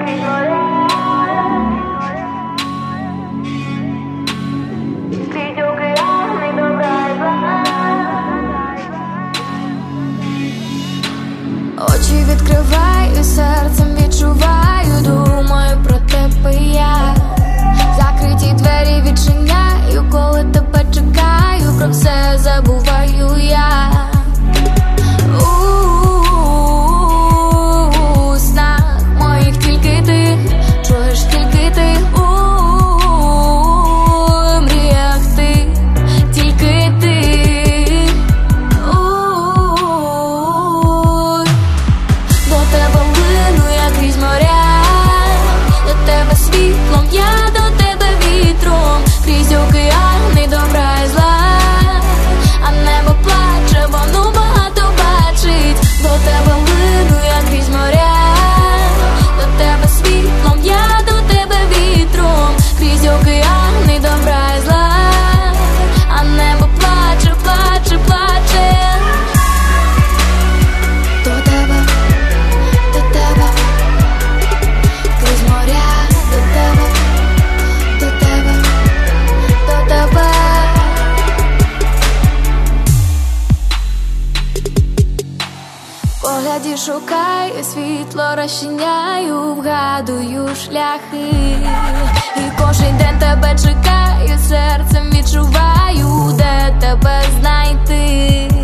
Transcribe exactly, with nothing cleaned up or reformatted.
Очі відкриваю, серцем відчуваю, думаю про тебе я. Закриті двері відчиняю, коли тебе чекаю, про все забуваю я. У снах моїх тільки ти, чуєш тільки ти, у мріях ти, тільки ти. До тебе лину я крізь моря, до тебе світлом, я до тебе вітром, крізь океани добра і зла, а небо плаче, воно багато бачить. До тебе лину я крізь моря, до тебе світлом, я до тебе вітром, крізь океани добра і зла, а небо плаче, плаче, плаче. До тебе, до тебе, крізь моря, до тебе, до тебе, до тебе. В погляді шукаю, світло розчиняю, вгадую шляхи, і кожен день тебе чекаю, серцем відчуваю, де тебе знайти.